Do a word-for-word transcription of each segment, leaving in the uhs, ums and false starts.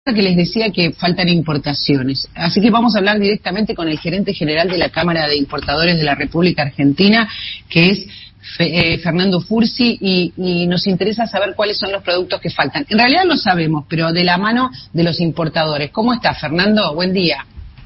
que les decía que faltan importaciones. Así que vamos a hablar directamente con el gerente general de la Cámara de Importadores de la República Argentina, que es Fe, eh, Fernando Fursi, y, y nos interesa saber cuáles son los productos que faltan. En realidad lo sabemos, pero de la mano de los importadores. ¿Cómo está, Fernando? Buen día.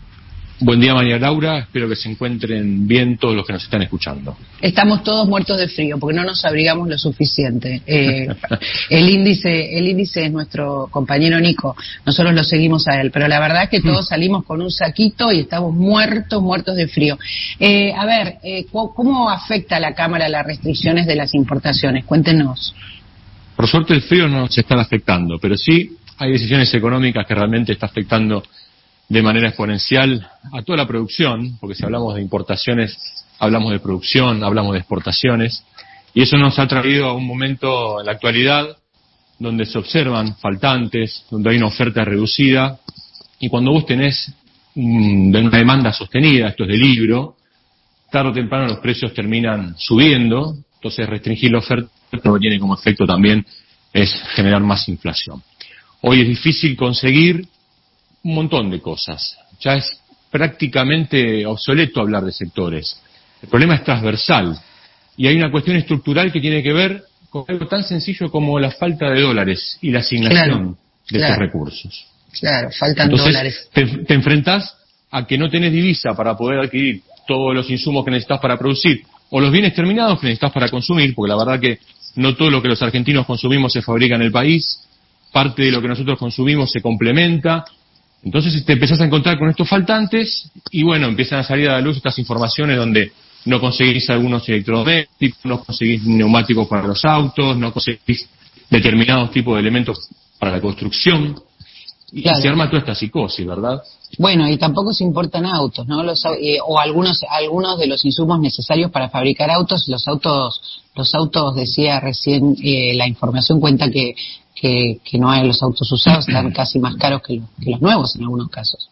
Buen día, María Laura. Espero que se encuentren bien todos los que nos están escuchando. Estamos todos muertos de frío porque no nos abrigamos lo suficiente. Eh, el índice el índice es nuestro compañero Nico. Nosotros lo seguimos a él. Pero la verdad es que todos salimos con un saquito y estamos muertos, muertos de frío. Eh, a ver, eh, ¿cómo afecta a la Cámara las restricciones de las importaciones? Cuéntenos. Por suerte el frío no se está afectando, pero sí hay decisiones económicas que realmente está afectando de manera exponencial a toda la producción, porque si hablamos de importaciones, hablamos de producción, hablamos de exportaciones, y eso nos ha traído a un momento en la actualidad donde se observan faltantes, donde hay una oferta reducida, y cuando vos tenés um, una demanda sostenida, esto es de libro, tarde o temprano los precios terminan subiendo, entonces restringir la oferta lo que tiene como efecto también es generar más inflación. Hoy es difícil conseguir un montón de cosas. Ya es prácticamente obsoleto hablar de sectores. El problema es transversal y hay una cuestión estructural que tiene que ver con algo tan sencillo como la falta de dólares y la asignación claro, de claro, esos recursos. Claro, faltan Entonces, dólares. Te, te enfrentás a que no tenés divisa para poder adquirir todos los insumos que necesitas para producir o los bienes terminados que necesitas para consumir, porque la verdad que no todo lo que los argentinos consumimos se fabrica en el país, parte de lo que nosotros consumimos se complementa. Entonces te empezás a encontrar con estos faltantes y bueno, empiezan a salir a la luz estas informaciones donde no conseguís algunos electrodomésticos, no conseguís neumáticos para los autos, no conseguís determinados tipos de elementos para la construcción y claro, se arma toda esta psicosis, ¿verdad? Bueno, y tampoco se importan autos, ¿no? Los, eh, o algunos algunos de los insumos necesarios para fabricar autos, los autos, los autos decía recién, eh, la información cuenta que Que, que no hay los autos usados, están casi más caros que, lo, que los nuevos en algunos casos.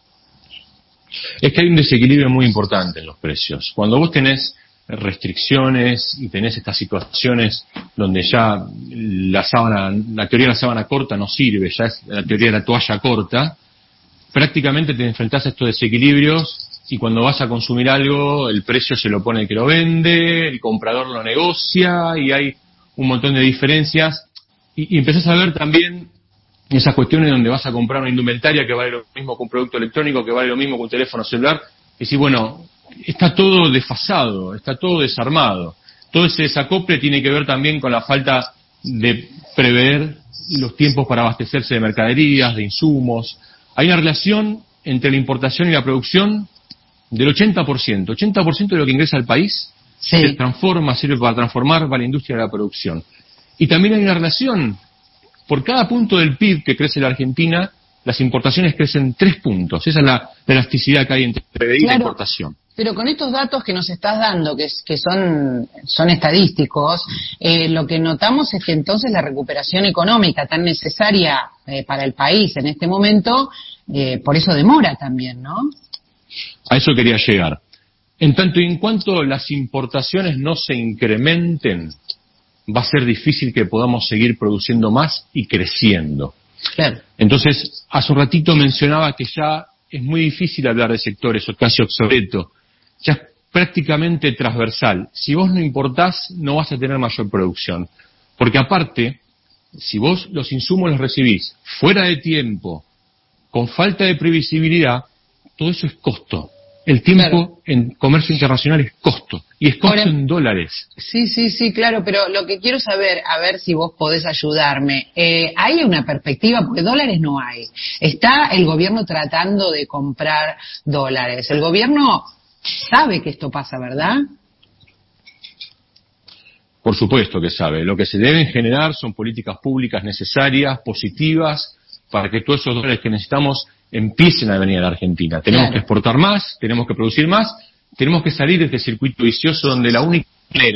Es que hay un desequilibrio muy importante en los precios. Cuando vos tenés restricciones y tenés estas situaciones donde ya la sábana, la teoría de la sábana corta no sirve, ya es la teoría de la toalla corta, prácticamente te enfrentás a estos desequilibrios y cuando vas a consumir algo, el precio se lo pone el que lo vende, el comprador lo negocia y hay un montón de diferencias. Y, y empezás a ver también esas cuestiones donde vas a comprar una indumentaria que vale lo mismo que un producto electrónico, que vale lo mismo que un teléfono celular. Y decís, bueno, está todo desfasado, está todo desarmado. Todo ese desacople tiene que ver también con la falta de prever los tiempos para abastecerse de mercaderías, de insumos. Hay una relación entre la importación y la producción del ochenta por ciento. ochenta por ciento de lo que ingresa al país sí. se transforma, sirve para transformar va la industria de la producción. Y también hay una relación, por cada punto del P I B que crece la Argentina, las importaciones crecen tres puntos. Esa es la, la elasticidad que hay entre P B I claro, y la importación. Pero con estos datos que nos estás dando, que, que son, son estadísticos, eh, lo que notamos es que entonces la recuperación económica tan necesaria eh, para el país en este momento, eh, por eso demora también, ¿no? A eso quería llegar. En tanto y en cuanto las importaciones no se incrementen, va a ser difícil que podamos seguir produciendo más y creciendo. Claro. Entonces, hace un ratito mencionaba que ya es muy difícil hablar de sectores o casi obsoleto. Ya es prácticamente transversal. Si vos no importás, no vas a tener mayor producción. Porque aparte, si vos los insumos los recibís fuera de tiempo, con falta de previsibilidad, todo eso es costo. El tiempo claro. en comercio internacional es costo, y es costo Ahora, en dólares. Sí, sí, sí, claro, pero lo que quiero saber, a ver si vos podés ayudarme, eh, ¿hay una perspectiva? Porque dólares no hay. Está el gobierno tratando de comprar dólares. El gobierno sabe que esto pasa, ¿verdad? Por supuesto que sabe. Lo que se deben generar son políticas públicas necesarias, positivas, para que todos esos dólares que necesitamos empiecen a venir a la Argentina. Tenemos claro. que exportar más, tenemos que producir más, tenemos que salir de este circuito vicioso donde la única manera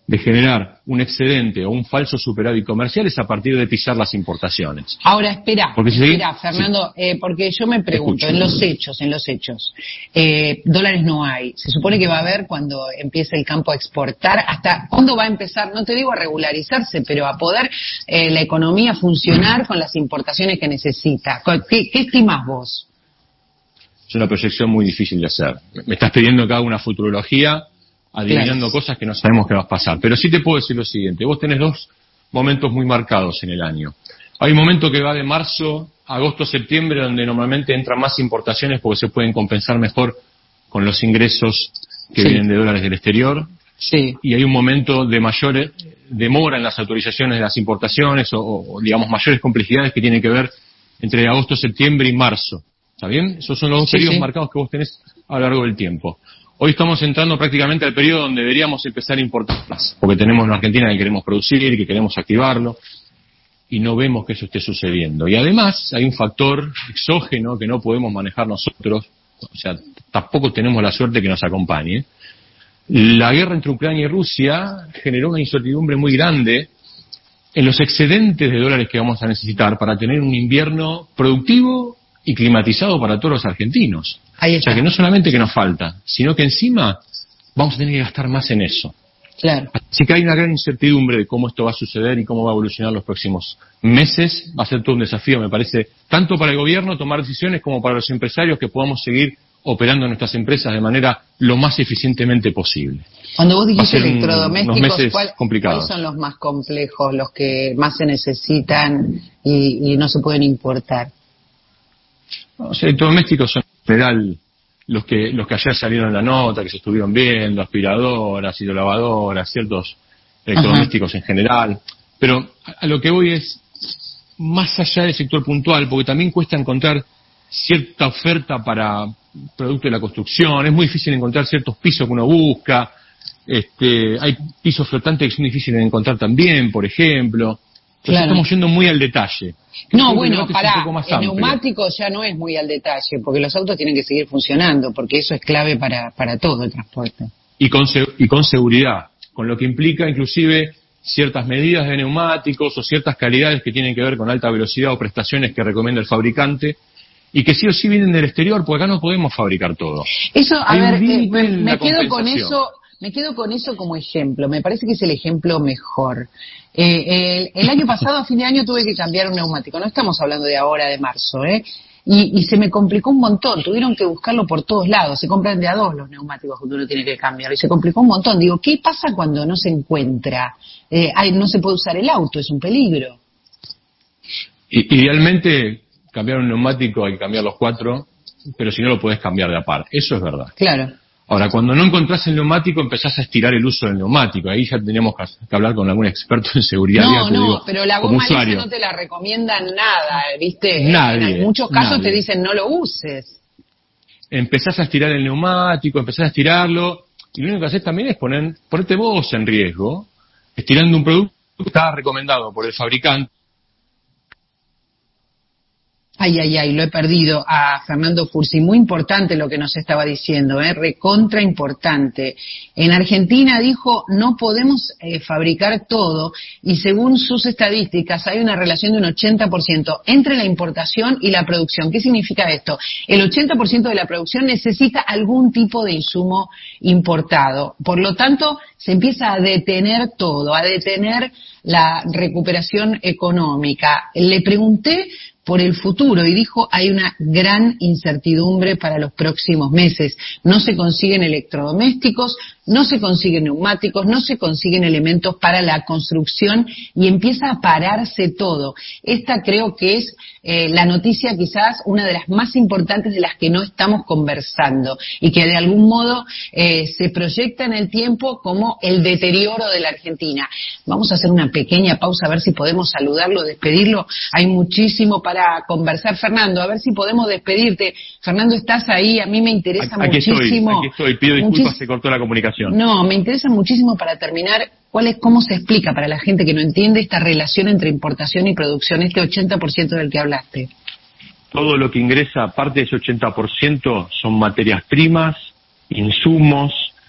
de generar un excedente o un falso superávit comercial es a partir de pisar las importaciones. Ahora, espera, porque si espera, seguís, Fernando, sí. eh, porque yo me pregunto, Escucho. en los hechos, en los hechos, eh, dólares no hay, se supone que va a haber cuando empiece el campo a exportar, ¿hasta cuándo va a empezar, no te digo a regularizarse, pero a poder eh, la economía funcionar con las importaciones que necesita? ¿Qué, qué estimás vos? Es una proyección muy difícil de hacer. Me estás pidiendo que haga una futurología adivinando claro. cosas que no sabemos qué va a pasar. Pero sí te puedo decir lo siguiente. Vos tenés dos momentos muy marcados en el año. Hay un momento que va de marzo a agosto, septiembre, donde normalmente entran más importaciones porque se pueden compensar mejor con los ingresos que sí. vienen de dólares del exterior. Sí. Y hay un momento de mayor demora en las autorizaciones de las importaciones o, o digamos, mayores complejidades que tienen que ver entre agosto, septiembre y marzo. ¿Está bien? Esos son los dos sí, periodos sí. marcados que vos tenés a lo largo del tiempo. Hoy estamos entrando prácticamente al periodo donde deberíamos empezar a importar más, porque tenemos una Argentina que queremos producir, que queremos activarlo, y no vemos que eso esté sucediendo. Y además hay un factor exógeno que no podemos manejar nosotros, o sea, tampoco tenemos la suerte que nos acompañe. La guerra entre Ucrania y Rusia generó una incertidumbre muy grande en los excedentes de dólares que vamos a necesitar para tener un invierno productivo y climatizado para todos los argentinos. Ahí está. O sea que no solamente que nos falta, sino que encima vamos a tener que gastar más en eso. Claro. Así que hay una gran incertidumbre de cómo esto va a suceder y cómo va a evolucionar los próximos meses. Va a ser todo un desafío, me parece, tanto para el gobierno tomar decisiones como para los empresarios que podamos seguir operando nuestras empresas de manera lo más eficientemente posible. Cuando vos dijiste electrodomésticos, ¿cuál, ¿cuáles son los más complejos, los que más se necesitan y, y no se pueden importar? Los electrodomésticos son en general los que los que ayer salieron en la nota, que se estuvieron viendo, aspiradoras, hidrolavadoras, ciertos electrodomésticos Ajá. en general. Pero a lo que voy es más allá del sector puntual, porque también cuesta encontrar cierta oferta para producto de la construcción, es muy difícil encontrar ciertos pisos que uno busca, este, hay pisos flotantes que son difíciles de encontrar también, por ejemplo. Entonces claro. estamos yendo muy al detalle. No, bueno, pará, el neumático ya no es muy al detalle, porque los autos tienen que seguir funcionando, porque eso es clave para, para todo el transporte. Y con, y con seguridad, con lo que implica inclusive ciertas medidas de neumáticos o ciertas calidades que tienen que ver con alta velocidad o prestaciones que recomienda el fabricante, y que sí o sí vienen del exterior, porque acá no podemos fabricar todo. Eso, a Hay ver, eh, me, me quedo con eso... Me quedo con eso como ejemplo, me parece que es el ejemplo mejor. Eh, el, el año pasado, a fin de año, tuve que cambiar un neumático, no estamos hablando de ahora, de marzo, ¿eh? Y, y se me complicó un montón, tuvieron que buscarlo por todos lados, se compran de a dos los neumáticos que uno tiene que cambiar, y se complicó un montón. Digo, ¿qué pasa cuando no se encuentra? Eh, ay, no se puede usar el auto, es un peligro. I- idealmente, cambiar un neumático hay que cambiar los cuatro, pero si no lo podés cambiar de a par, eso es verdad. Claro. Ahora, cuando no encontrás el neumático, empezás a estirar el uso del neumático. Ahí ya teníamos que hablar con algún experto en seguridad. No, no, digo, pero la goma esa no te la recomiendan nada, ¿viste? Nadie. En muchos casos nadie. te dicen no lo uses. Empezás a estirar el neumático, empezás a estirarlo, y lo único que haces también es poner, ponerte vos en riesgo, estirando un producto que está recomendado por el fabricante. Ay, ay, ay, lo he perdido a Fernando Fursi. Muy importante lo que nos estaba diciendo, ¿eh? Recontra importante. En Argentina dijo, no podemos eh, fabricar todo, y según sus estadísticas hay una relación de un ochenta por ciento entre la importación y la producción. ¿Qué significa esto? El ochenta por ciento de la producción necesita algún tipo de insumo importado. Por lo tanto, se empieza a detener todo, a detener la recuperación económica. Le pregunté por el futuro y dijo hay una gran incertidumbre para los próximos meses. No se consiguen electrodomésticos, no se consiguen neumáticos, no se consiguen elementos para la construcción y empieza a pararse todo. Esta creo que es eh, la noticia quizás una de las más importantes de las que no estamos conversando y que de algún modo eh, se proyecta en el tiempo como el deterioro de la Argentina. Vamos a hacer una pequeña pausa a ver si podemos saludarlo, despedirlo. Hay muchísimo para conversar. Fernando, a ver si podemos despedirte. Fernando, ¿estás ahí? A mí me interesa aquí muchísimo. Estoy, aquí estoy, pido disculpas, Muchis... se cortó la comunicación. No, me interesa muchísimo para terminar, cuál es, cómo se explica para la gente que no entiende esta relación entre importación y producción, este ochenta por ciento del que hablaste. Todo lo que ingresa, aparte de ese ochenta por ciento, son materias primas, insumos,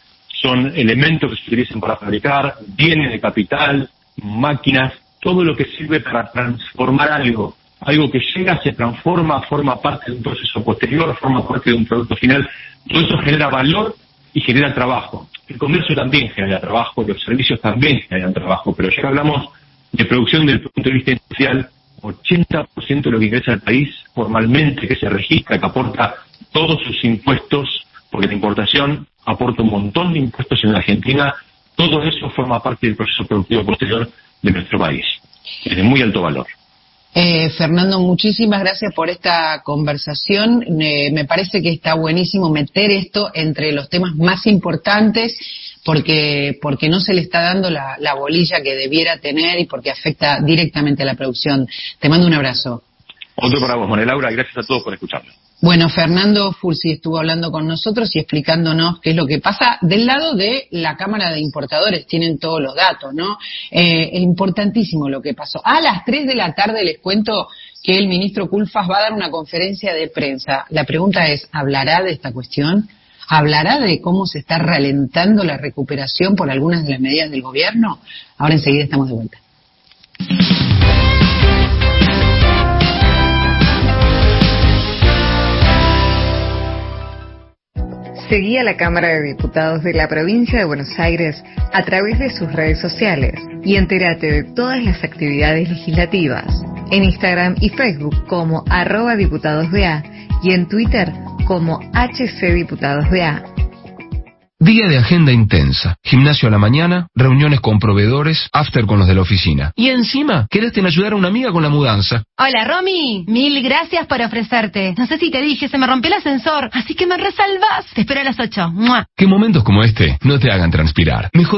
son elementos que se utilizan para fabricar, bienes de capital, máquinas, todo lo que sirve para transformar algo. Algo que llega, se transforma, forma parte de un proceso posterior, forma parte de un producto final. Todo eso genera valor y genera trabajo. El comercio también genera trabajo, los servicios también generan trabajo, pero ya que hablamos de producción desde el punto de vista industrial, ochenta por ciento de lo que ingresa al país formalmente, que se registra, que aporta todos sus impuestos, porque la importación aporta un montón de impuestos en la Argentina, todo eso forma parte del proceso productivo posterior de nuestro país. Es de muy alto valor. Eh, Fernando, muchísimas gracias por esta conversación. Eh, me parece que está buenísimo meter esto entre los temas más importantes porque porque no se le está dando la, la bolilla que debiera tener y porque afecta directamente a la producción. Te mando un abrazo. Otro para vos, María Laura, gracias a todos por escucharme. Bueno, Fernando Fulci estuvo hablando con nosotros y explicándonos qué es lo que pasa del lado de la Cámara de Importadores. Tienen todos los datos, ¿no? Eh, es importantísimo lo que pasó. A las tres de la tarde les cuento que el ministro Culfas va a dar una conferencia de prensa. La pregunta es, ¿hablará de esta cuestión? ¿Hablará de cómo se está ralentando la recuperación por algunas de las medidas del gobierno? Ahora enseguida estamos de vuelta. Seguí a la Cámara de Diputados de la Provincia de Buenos Aires a través de sus redes sociales y entérate de todas las actividades legislativas en Instagram y Facebook como arroba diputadosBA y en Twitter como H C diputadosBA. Día de agenda intensa, gimnasio a la mañana, reuniones con proveedores, after con los de la oficina. Y encima, querés en ayudar a una amiga con la mudanza. Hola, Romy. Mil gracias por ofrecerte. No sé si te dije, se me rompió el ascensor, así que me resalvas. Te espero a las ocho. ¡Mua! Que momentos como este no te hagan transpirar. Mejor